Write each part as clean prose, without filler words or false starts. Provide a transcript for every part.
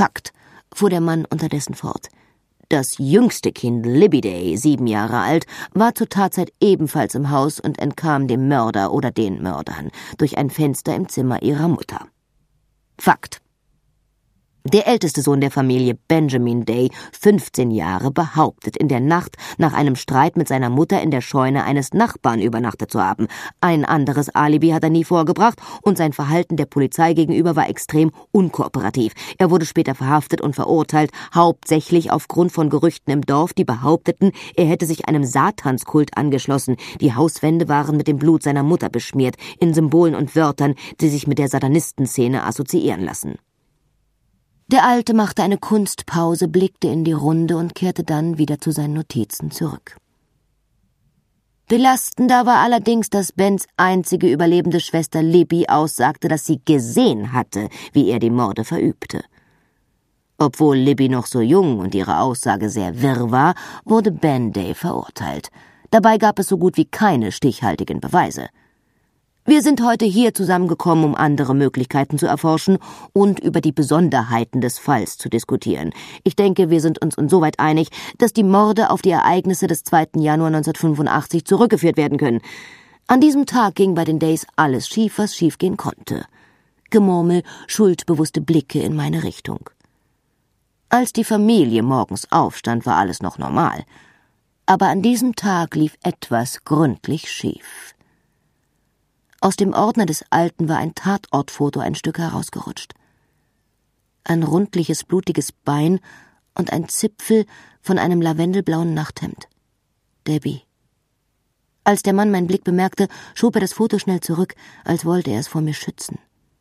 Fakt, fuhr der Mann unterdessen fort. Das jüngste Kind, Libby Day, 7 Jahre alt, war zur Tatzeit ebenfalls im Haus und entkam dem Mörder oder den Mördern durch ein Fenster im Zimmer ihrer Mutter. Fakt. Der älteste Sohn der Familie, Benjamin Day, 15 Jahre, behauptet, in der Nacht nach einem Streit mit seiner Mutter in der Scheune eines Nachbarn übernachtet zu haben. Ein anderes Alibi hat er nie vorgebracht und sein Verhalten der Polizei gegenüber war extrem unkooperativ. Er wurde später verhaftet und verurteilt, hauptsächlich aufgrund von Gerüchten im Dorf, die behaupteten, er hätte sich einem Satanskult angeschlossen. Die Hauswände waren mit dem Blut seiner Mutter beschmiert, in Symbolen und Wörtern, die sich mit der Satanistenszene assoziieren lassen. Der Alte machte eine Kunstpause, blickte in die Runde und kehrte dann wieder zu seinen Notizen zurück. Belastender war allerdings, dass Bens einzige überlebende Schwester Libby aussagte, dass sie gesehen hatte, wie er die Morde verübte. Obwohl Libby noch so jung und ihre Aussage sehr wirr war, wurde Ben Day verurteilt. Dabei gab es so gut wie keine stichhaltigen Beweise. Wir sind heute hier zusammengekommen, um andere Möglichkeiten zu erforschen und über die Besonderheiten des Falls zu diskutieren. Ich denke, wir sind uns insoweit einig, dass die Morde auf die Ereignisse des 2. Januar 1985 zurückgeführt werden können. An diesem Tag ging bei den Days alles schief, was schiefgehen konnte. Gemurmel, schuldbewusste Blicke in meine Richtung. Als die Familie morgens aufstand, war alles noch normal. Aber an diesem Tag lief etwas gründlich schief. Aus dem Ordner des Alten war ein Tatortfoto ein Stück herausgerutscht. Ein rundliches, blutiges Bein und ein Zipfel von einem lavendelblauen Nachthemd. Debbie. Als der Mann meinen Blick bemerkte, schob er das Foto schnell zurück, als wollte er es vor mir schützen.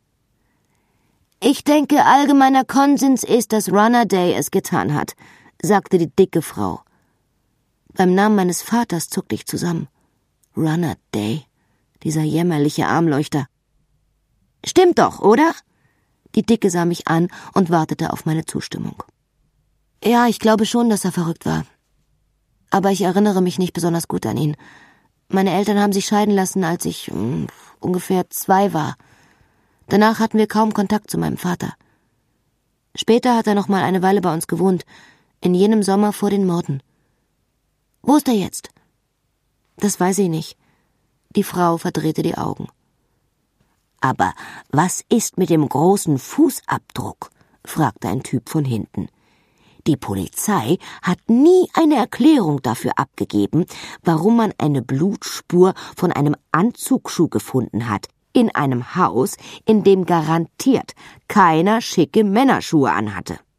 »Ich denke, allgemeiner Konsens ist, dass Runner Day es getan hat«, sagte die dicke Frau. Beim Namen meines Vaters zuckte ich zusammen. Runner Day. Dieser jämmerliche Armleuchter. »Stimmt doch, oder?« Die Dicke sah mich an und wartete auf meine Zustimmung. »Ja, ich glaube schon, dass er verrückt war. Aber ich erinnere mich nicht besonders gut an ihn. Meine Eltern haben sich scheiden lassen, als ich ungefähr 2 war. Danach hatten wir kaum Kontakt zu meinem Vater. Später hat er noch mal eine Weile bei uns gewohnt, in jenem Sommer vor den Morden. Wo ist er jetzt?« »Das weiß ich nicht.« Die Frau verdrehte die Augen. »Aber was ist mit dem großen Fußabdruck?« fragte ein Typ von hinten. Die Polizei hat nie eine Erklärung dafür abgegeben, warum man eine Blutspur von einem Anzugsschuh gefunden hat, in einem Haus, in dem garantiert keiner schicke Männerschuhe anhatte.